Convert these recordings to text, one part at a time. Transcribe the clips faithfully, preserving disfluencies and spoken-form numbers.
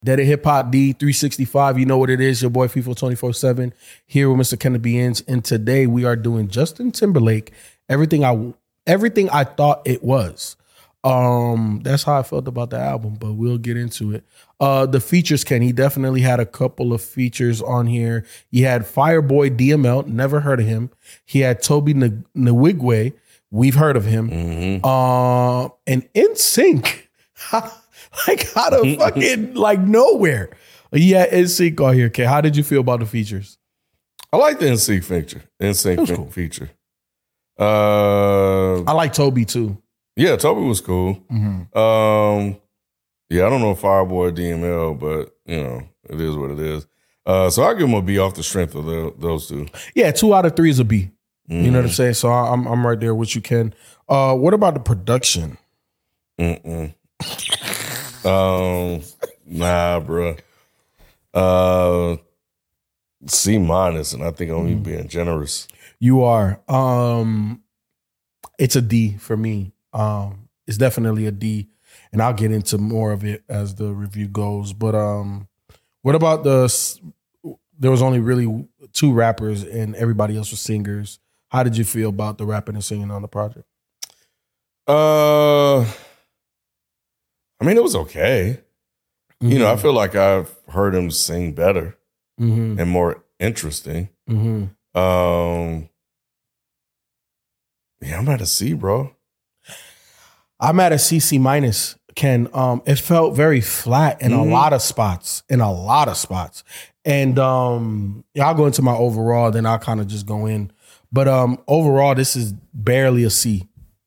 Dead and Hip Hop D three sixty-five. You know what it is. Your boy FIFA twenty-four seven here with Mister Kenneth Beans. And today we are doing Justin Timberlake. Everything I everything I thought it was. Um, that's how I felt about the album, but we'll get into it. Uh, the features, Ken, he definitely had a couple of features on here. He had Fireboy D M L, never heard of him. He had Toby N- Nwigwe, we've heard of him. Mm-hmm. Uh, and N Sync. Like out of fucking like nowhere. Yeah, N Sync on here. Okay, how did you feel about the features? I like the N Sync feature. N Sync fe- cool. feature. Uh, I like Toby too. Yeah, Toby was cool. Mm-hmm. Um, yeah, I don't know Fireboy D M L, but you know it is what it is. Uh, so I give him a B off the strength of the, those two. Yeah, two out of three is a B. Mm-hmm. You know what I'm saying? So I'm I'm right there with you, Ken. Uh, what about the production? Mm-mm. Um, nah, bro. Uh, C minus, and I think I'm mm. being generous. You are. Um, it's a D for me. Um, it's definitely a D, and I'll get into more of it as the review goes. But um, what about the? There was only really two rappers, and everybody else was singers. How did you feel about the rapping and singing on the project? Uh. I mean, it was okay. Mm-hmm. You know, I feel like I've heard him sing better mm-hmm. and more interesting. Mm-hmm. Um, yeah, I'm at a C, bro. I'm at a C, C minus, Ken. Um, it felt very flat in mm-hmm. a lot of spots, in a lot of spots. And um, yeah, I'll go into my overall, then I'll kind of just go in. But um, overall, this is barely a C.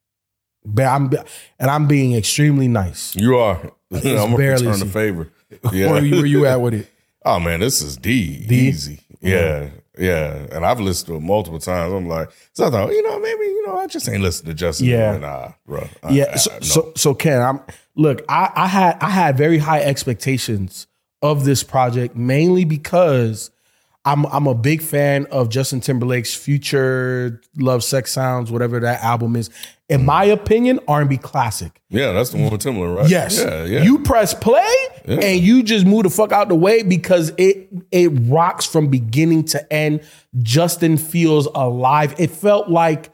I'm, and I'm being extremely nice. You are. I'm going to return the favor. Yeah. Where, you, where you at with it? Oh, man, this is D. D? Easy. Yeah, yeah. And I've listened to it multiple times. I'm like, so I thought, you know, maybe, you know, I just ain't listened to Justin. Yeah. Nah, bro. I, yeah. I, so, I, no. so, so, Ken, I'm, look, I, I had I had very high expectations of this project, mainly because I'm I'm a big fan of Justin Timberlake's Future, Love, Sex, Sounds, whatever that album is. In my opinion, R and B classic. Yeah, that's the one with Timberland, right? Yes. Yeah, yeah. You press play yeah. and you just move the fuck out the way because it it rocks from beginning to end. Justin feels alive. It felt like,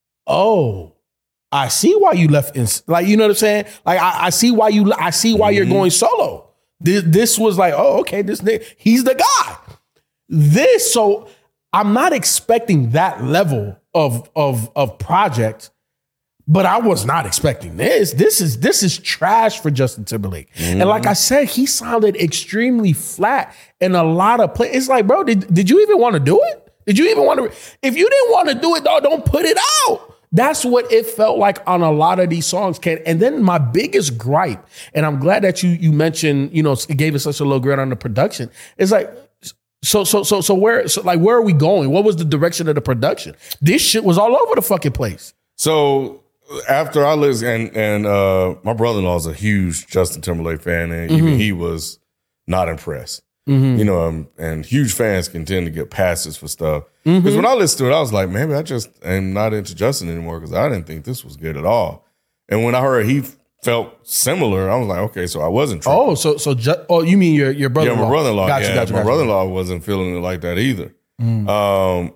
oh, I see why you left. In, like, you know what I'm saying? Like, I, I see why you. I see why mm-hmm. you're going solo. This, this was like, oh, okay, this nigga, he's the guy. This, so I'm not expecting that level of of of project, but I was not expecting this. This is this is trash for Justin Timberlake. Mm-hmm. And like I said, he sounded extremely flat in a lot of play. It's like, bro, did, did you even want to do it? Did you even want to? If you didn't want to do it, dog, don't put it out. That's what it felt like on a lot of these songs, Ken. And then my biggest gripe, and I'm glad that you you mentioned, you know, it gave us such a low grade on the production. It's like, So so so so where so like where are we going? What was the direction of the production? This shit was all over the fucking place. So after I listened, and and uh, my brother-in-law is a huge Justin Timberlake fan, and mm-hmm. even he was not impressed. Mm-hmm. You know, um, and huge fans can tend to get passes for stuff. Because mm-hmm. when I listened to it, I was like, maybe I just am not into Justin anymore because I didn't think this was good at all. And when I heard he felt similar, I was like, okay, so I wasn't tripping. Oh, so so ju- oh, you mean your your brother-in-law? Yeah, my brother-in-law. Gotcha, yeah, gotcha, my gotcha. brother-in-law wasn't feeling it like that either. Mm. Um,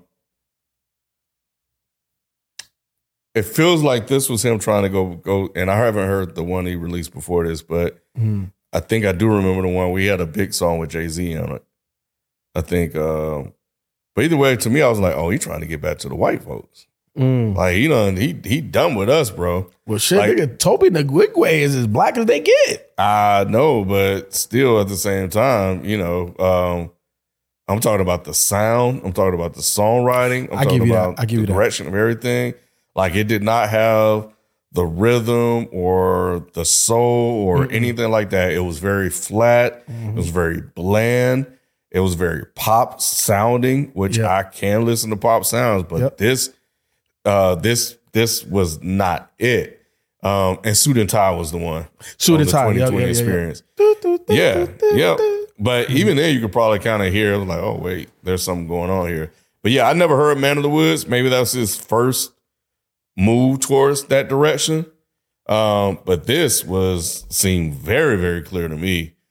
it feels like this was him trying to go go, and I haven't heard the one he released before this, but mm. I think I do remember the one where he had a big song with Jay-Z on it. I think, uh, but either way, to me, I was like, oh, he's trying to get back to the white folks. Mm. Like, he done, he he done with us, bro. Well, shit, like, nigga, Toby Nwigwe is as black as they get. I know, but still at the same time, you know, um, I'm talking about the sound. I'm talking about the songwriting. I'm I talking give you about that. I give the you direction that. of everything. Like, it did not have the rhythm or the soul or mm-hmm. anything like that. It was very flat. Mm-hmm. It was very bland. It was very pop sounding, which yep. I can listen to pop sounds, but yep. this, uh, this, this was not it. Um, and Suit and Tie was the one. Suit and Tie, twenty twenty yeah, yeah, experience. Yeah, yeah, yeah. But even then, you could probably kind of hear like, oh wait, there's something going on here. But yeah, I never heard Man of the Woods. Maybe that was his first move towards that direction. Um, but this was seemed very, very clear to me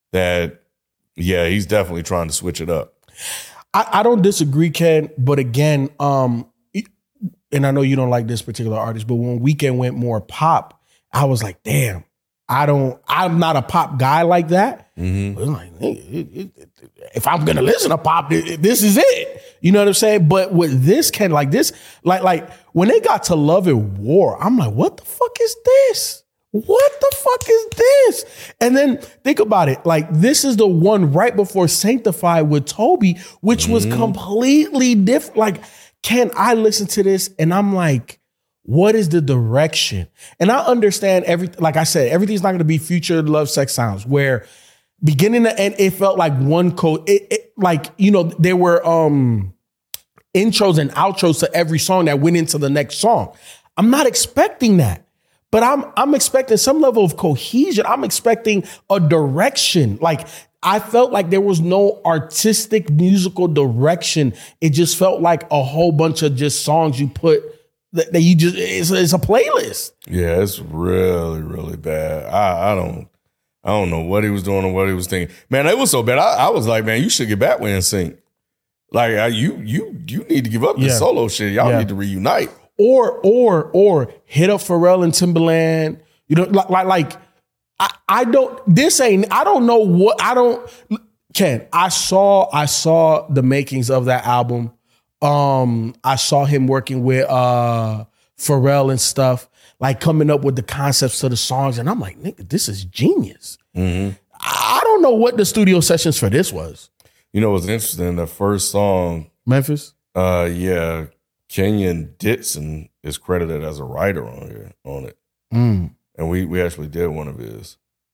that, yeah, he's definitely trying to switch it up. I, I don't disagree, Ken, but again, um, and I know you don't like this particular artist, but when Weeknd went more pop, I was like, damn, I don't, I'm not a pop guy like that. Mm-hmm. But like, hey, it, it, it, if I'm gonna listen to pop, it, this is it. You know what I'm saying? But with this, Ken, like this, like, like when they got to Love and War, I'm like, what the fuck is this? What the fuck is this? And then think about it. Like, this is the one right before Sanctified with Toby, which mm-hmm. was completely different. Like, can I listen to this? And I'm like, what is the direction? And I understand everything. Like I said, everything's not going to be Future Love Sex Sounds, where beginning to end, it felt like one code. It, it, like, you know, there were um, intros and outros to every song that went into the next song. I'm not expecting that. But I'm I'm expecting some level of cohesion. I'm expecting a direction. Like, I felt like there was no artistic musical direction. It just felt like a whole bunch of just songs you put that, that you just, it's, it's a playlist. Yeah, it's really, really bad. I, I don't I don't know what he was doing or what he was thinking. Man, it was so bad. I, I was like, man, you should get back with N Sync. Like, I, you you you need to give up this yeah. solo shit. Y'all yeah. need to reunite. Or, or, or hit up Pharrell and Timbaland. You know, like, like, like I, I don't, this ain't, I don't know what, I don't, Ken, I saw, I saw the makings of that album. Um, I saw him working with uh, Pharrell and stuff, like coming up with the concepts to the songs. And I'm like, nigga, this is genius. Mm-hmm. I don't know what the studio sessions for this was. You know what's interesting? The first song. Memphis? Uh, yeah. Kenyon Ditson is credited as a writer on here on it, mm. and we we actually did one of his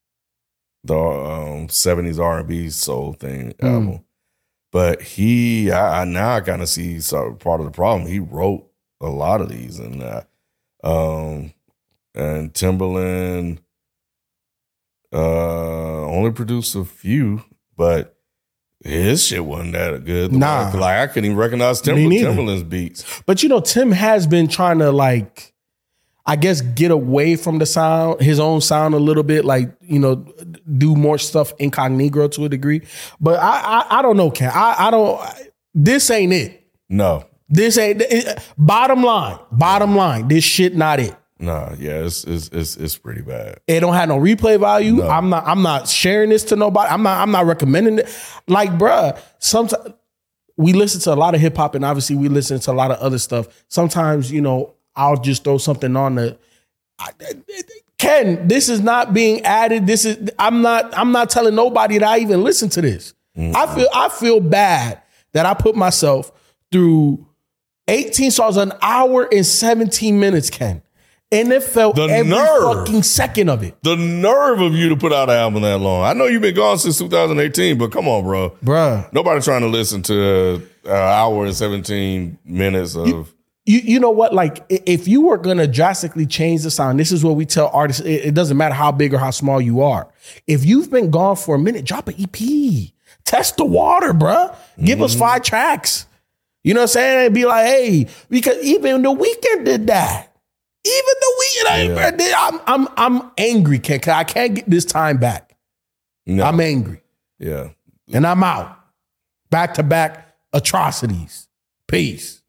the um, seventies R and B soul thing mm. album. But he, I, I now I kind of see so part of the problem. He wrote a lot of these, and uh, um, and Timbaland uh, only produced a few, but. His shit wasn't that good. Nah. Like, I couldn't even recognize Tim- Timbaland's beats. But, you know, Tim has been trying to, like, I guess, get away from the sound, his own sound a little bit, like, you know, do more stuff incognito to a degree. But I I, I don't know, Ken. I, I don't, this ain't it. No. This ain't, it, bottom line, bottom line, this shit not it. Nah, yeah, it's it's it's it's pretty bad. It don't have no replay value. No. I'm not I'm not sharing this to nobody. I'm not I'm not recommending it. Like, bruh, sometimes we listen to a lot of hip hop, and obviously we listen to a lot of other stuff. Sometimes, you know, I'll just throw something on the. I, Ken, this is not being added. This is I'm not I'm not telling nobody that I even listen to this. Mm-hmm. I feel I feel bad that I put myself through eighteen songs, an hour and seventeen minutes, Ken. And it felt the every nerve, fucking second of it. The nerve of you to put out an album that long. I know you've been gone since two thousand eighteen, but come on, bro. Bruh. Nobody trying to listen to an hour and seventeen minutes of... You, you, you know what? Like, if you were going to drastically change the sound, this is what we tell artists. It, it doesn't matter how big or how small you are. If you've been gone for a minute, drop an E P. Test the water, bruh. Give mm-hmm. us five tracks. You know what I'm saying? And be like, hey, because even The Weeknd did that. Even The Weeknd, yeah. I'm I'm I'm angry, Ken. I can't get this time back. No. I'm angry. Yeah. And I'm out. Back to back atrocities. Peace.